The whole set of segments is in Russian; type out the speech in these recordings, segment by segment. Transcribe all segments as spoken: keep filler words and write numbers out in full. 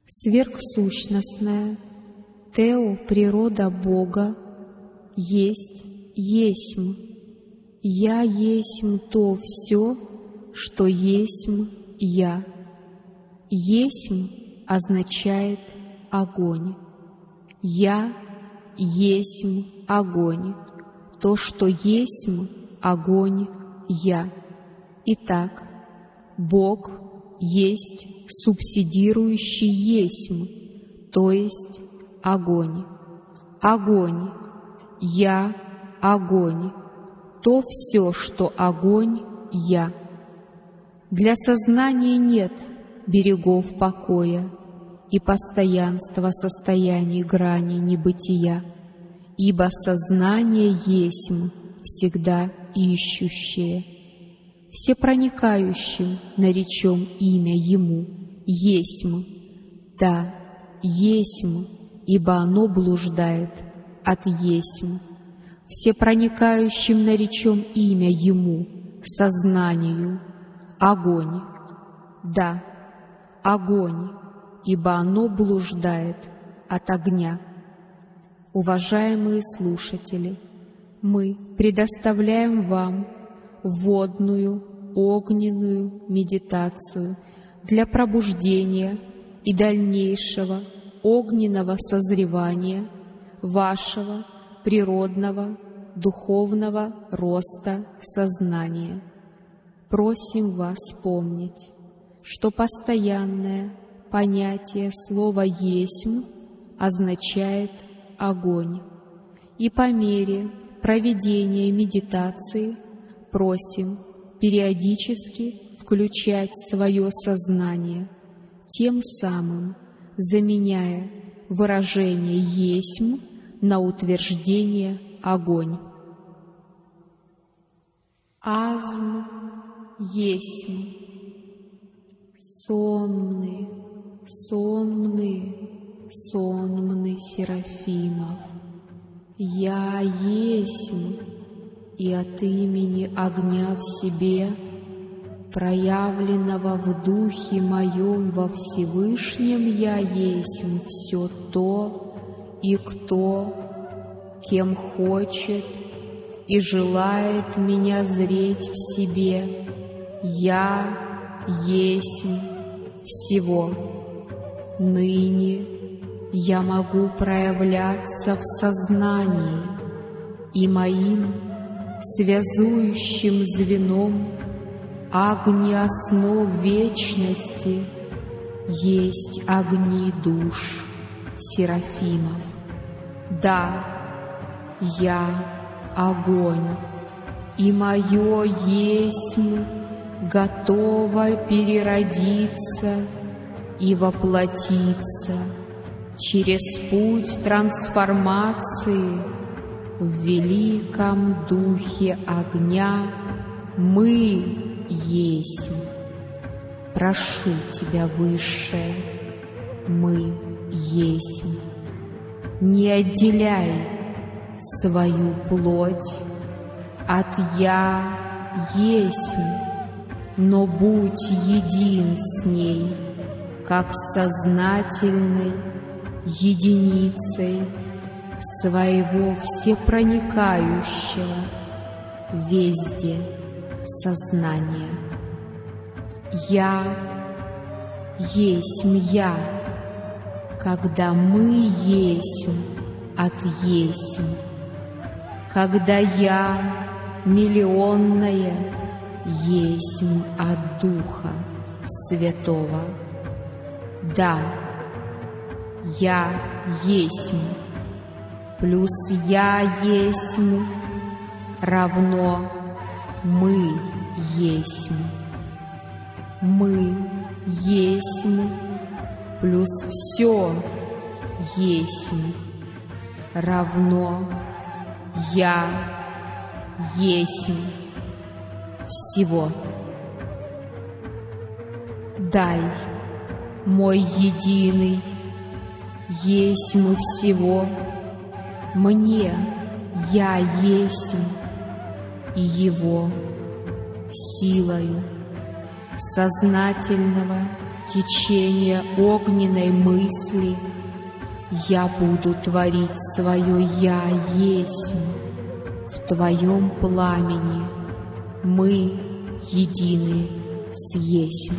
Сверхсущностная, Тео природа Бога, есть есмь. Я есмь то все, что есмь я. Есмь означает огонь. Я есмь огонь. То, что есмь огонь я. Итак, Бог есть субсидирующий есмь, то есть огонь. Огонь. Я огонь. То все, что огонь я. Для сознания нет берегов покоя и постоянства состояний грани небытия, ибо сознание есмь всегда ищущее. Всепроникающим наречем имя Ему, есмь. Да, есмь, ибо оно блуждает от есмь. Всепроникающим наречем имя Ему, сознанию, огонь. Да, огонь, ибо оно блуждает от огня. Уважаемые слушатели, мы предоставляем вам водную, огненную медитацию для пробуждения и дальнейшего огненного созревания вашего природного духовного роста сознания. Просим вас помнить, что постоянное понятие слова «есмь» означает «огонь», и по мере проведения медитации просим периодически включать свое сознание, тем самым заменяя выражение «есмь» на утверждение «огонь». Азм есмь, сонмны, сонмны, сонмны Серафимов. Я есмь, и от имени огня в себе, проявленного в духе моем во Всевышнем, я есмь все то и кто, кем хочет и желает меня зреть в себе. Я есмь всего. Ныне я могу проявляться в сознании, и моим связующим звеном огни основ вечности есть огни душ Серафимов. Да, я огонь, и мое есмь готово переродиться и воплотиться через путь трансформации в великом духе огня. Мы есмь. Прошу тебя, Высшее, мы есмь. Не отделяй свою плоть от «я есмь», но будь един с ней, как сознательной единицей своего всепроникающего везде сознания. Я есмь я, когда мы есмь от есмь, когда я миллионная есмь от Духа Святого. Да, я есмь плюс я есмь равно мы есмь. Мы есмь плюс все есмь равно я есмь всего. Дай, мой единый, есмь всего, мне я есмь и его силою сознательного течение огненной мысли я буду творить свое «Я есмь» в Твоем пламени. Мы едины с есмь.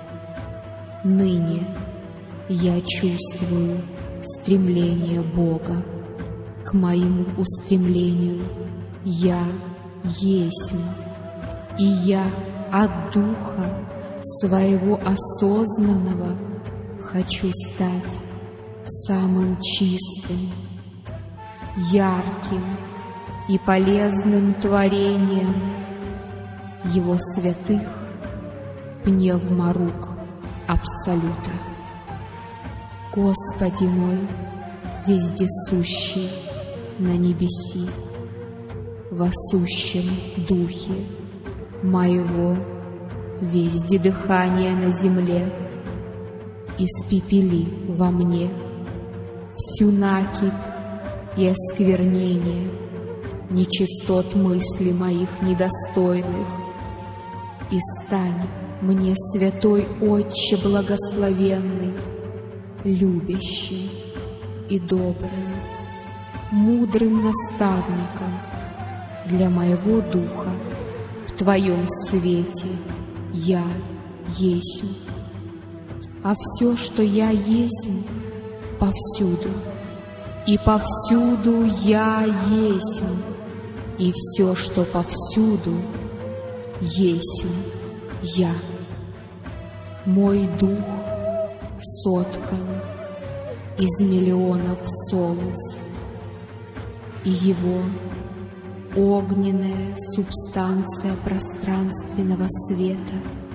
Ныне я чувствую стремление Бога к моему устремлению «Я есмь», и я от Духа своего осознанного хочу стать самым чистым, ярким и полезным творением Его святых пневморук Абсолюта. Господи мой, вездесущий на небеси, во сущем духе моего везде дыхание на земле, испепели во мне всю накипь и осквернение нечистот мыслей моих недостойных, и стань мне, святой Отче благословенный, любящим и добрым, мудрым наставником для моего духа в Твоем свете я есмь. А все, что я есмь, повсюду, и повсюду я есмь, и все, что повсюду, есмь я. Мой дух соткан из миллионов солнц, и его огненная субстанция пространственного света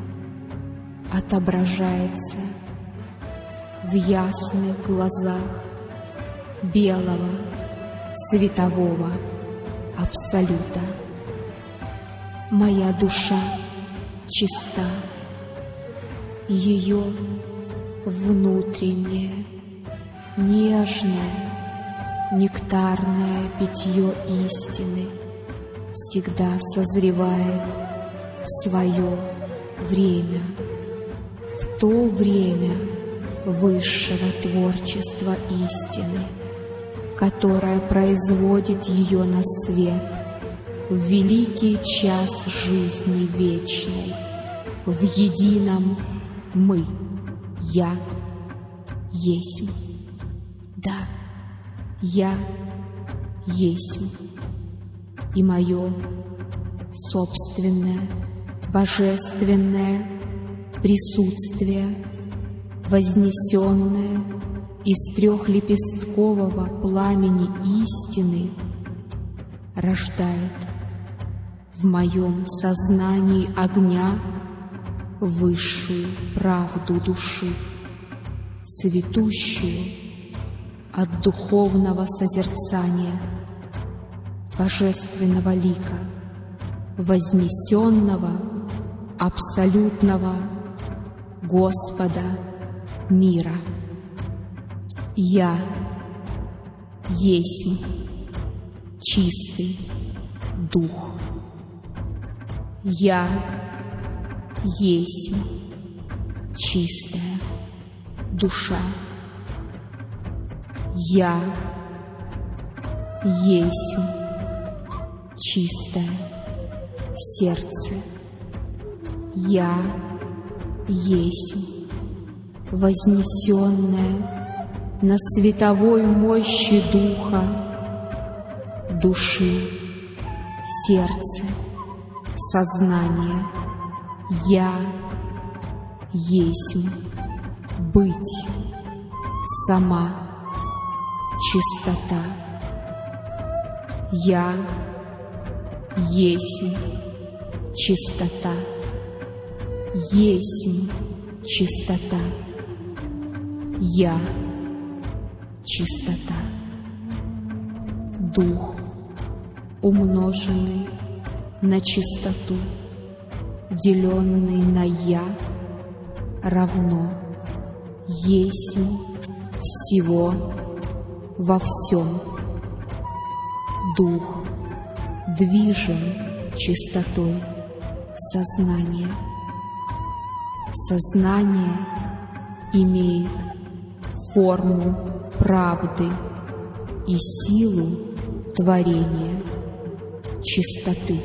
отображается в ясных глазах белого светового Абсолюта. Моя душа чиста, ее внутреннее, нежное, нектарное питье истины всегда созревает в свое время, в то время высшего творчества истины, которое производит ее на свет в великий час жизни вечной, в едином мы, я, есмь. Да, я есмь, и мое собственное божественное присутствие, вознесенное из трехлепесткового пламени истины, рождает в моем сознании огня высшую правду души, цветущую от духовного созерцания божественного лика, вознесенного абсолютного Господа мира. Я есмь чистый дух. Я есмь чистая душа. Я есмь чистое сердце. Я есмь вознесенная на световой мощи духа, души, сердца, сознания. Я есмь быть, сама чистота. Я есмь чистота. Есмь чистота. Я чистота. Дух, умноженный на чистоту, деленный на «я», равно есмь всего во всем. Дух движим чистотой сознания. Сознание имеет форму правды и силу творения чистоты.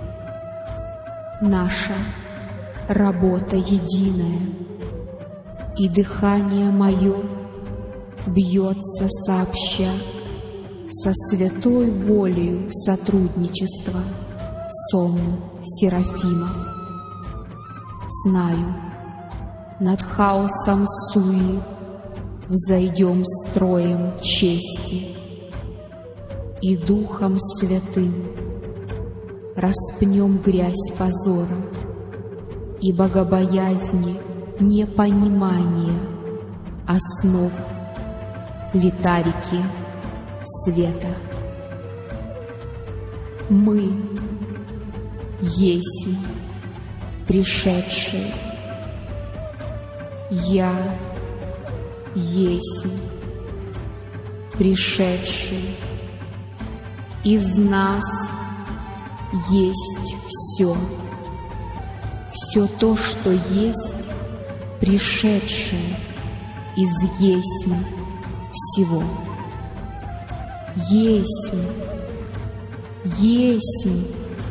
Наша работа единая, и дыхание мое бьется сообща со святой волею сотрудничества сон серафимов. Знаю, над хаосом суи взойдем строем чести, и Духом Святым распнем грязь позора и богобоязни непонимания основ литарики света. Мы есть пришедшие, я есть пришедший, из нас есть все, все то, что есть, пришедшее из есмь всего. Есмь, есмь,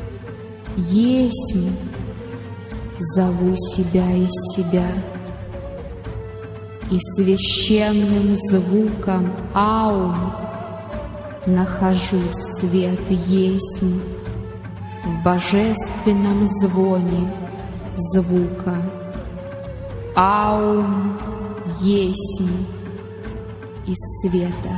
есмь, зову себя из себя, и священным звуком аум нахожу свет есмь в божественном звоне звука. Аум есмь из света,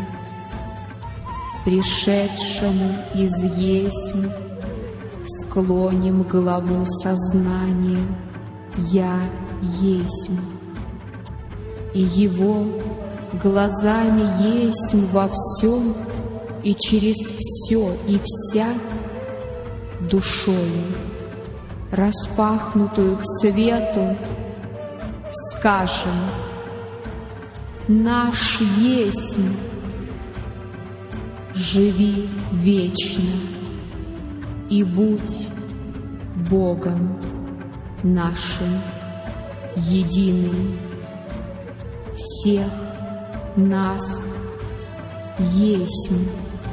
пришедшему из есмь склоним главу сознания «Я есмь», и его глазами есмь во всем и через все и вся душою, распахнутую к свету, скажем: «Наш есмь, живи вечно и будь Богом нашим единым, всех нас есмь,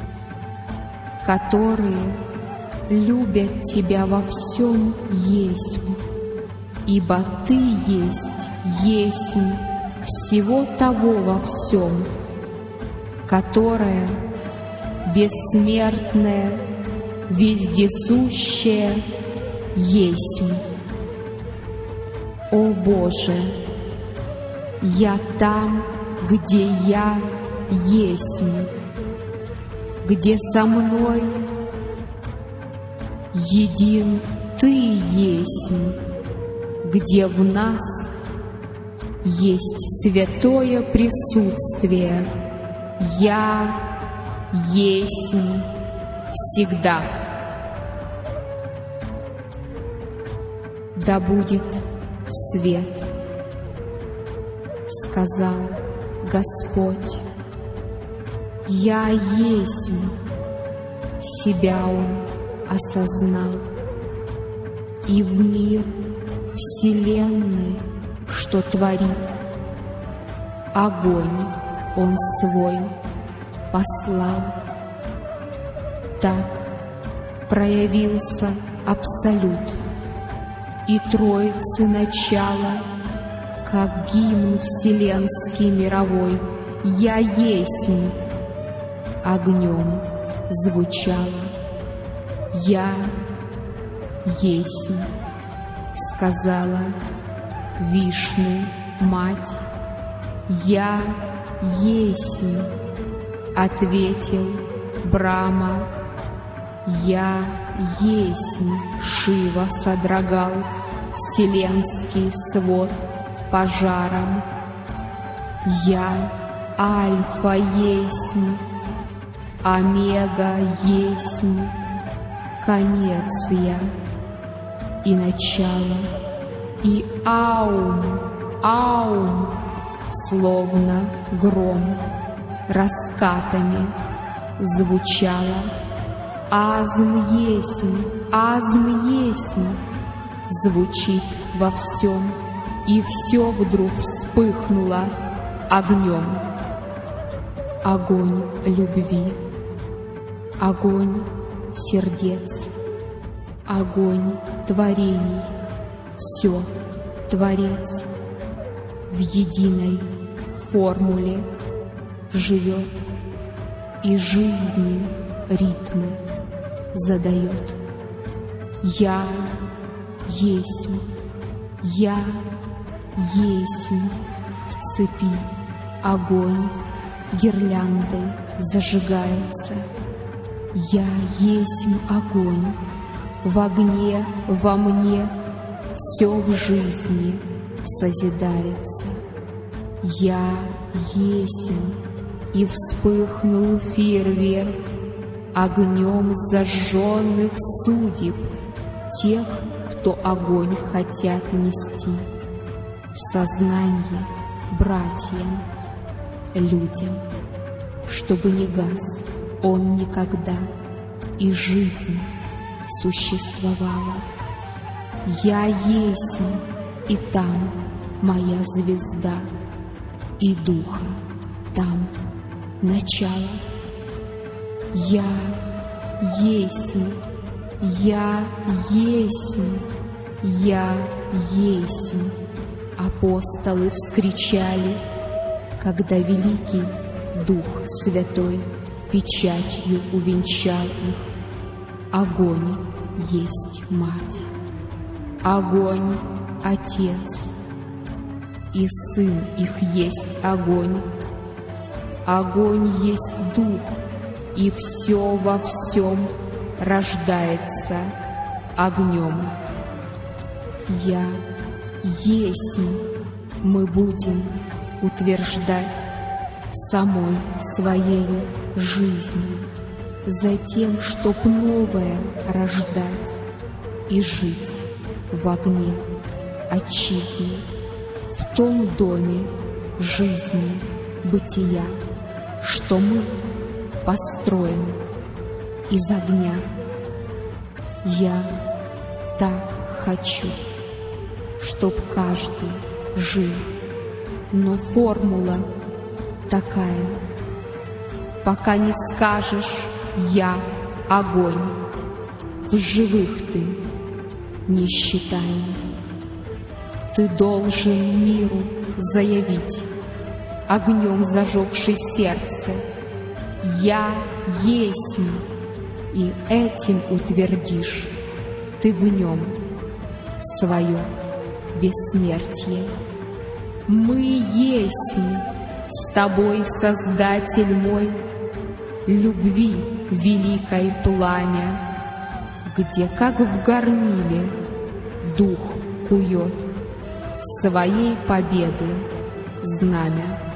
которые любят Тебя во всем есмь, ибо Ты есть есмь всего того во всем, которое бессмертное, вездесущее есмь. О Боже, я там, где я есмь, где со мной един Ты есмь, где в нас есть святое присутствие «Я есмь» всегда. Да будет свет, сказал Господь. Я есмь, себя Он осознал, и в мир вселенной, что творит, огонь Он свой послал. Так проявился Абсолют, и Троицы начало, как гимн вселенский мировой «Я есмь» огнем звучало. «Я есмь», сказала Вишну, мать. «Я есмь», ответил Брахма. «Я есмь», Шива содрогал вселенский свод пожаром. «Я Альфа есмь, Омега есмь, конец я и начало, и аум, аум, словно гром раскатами звучало. Азм есмь, азм есмь звучит во всем и все вдруг вспыхнуло огнем. Огонь любви, огонь сердец, огонь творений, все Творец в единой формуле живет и жизни ритмы задает. Я есмь, я есмь, в цепи огонь гирляндой зажигается. Я есмь огонь, в огне, во мне все в жизни созидается. Я есмь, и вспыхнул фейерверк огнем зажженных судеб тех, кто огонь хотят нести в сознание братьям, людям, чтобы не гас он никогда, и жизнь существовала. Я есмь, и там моя звезда, и духа там начало. Я есмь, я есмь, я есмь. Апостолы вскричали, когда великий Дух Святой печатью увенчал их. Огонь есть Мать, огонь Отец, и Сын их есть огонь. Огонь есть Дух, и все во всем рождается огнем. Я есмь, мы будем утверждать самой своей жизнью, затем, чтоб новое рождать и жить в огне отчизны, в том доме жизни, бытия, что мы построим из огня. Я так хочу, чтоб каждый жил, но формула такая: пока не скажешь «я огонь», в живых ты не считаем. Ты должен миру заявить, огнем зажегший сердце: «Я есмь», и этим утвердишь ты в нем свое бессмертие. Мы есмь, с тобой, Создатель мой, любви великое пламя, где, как в горниле, дух кует своей победы знамя.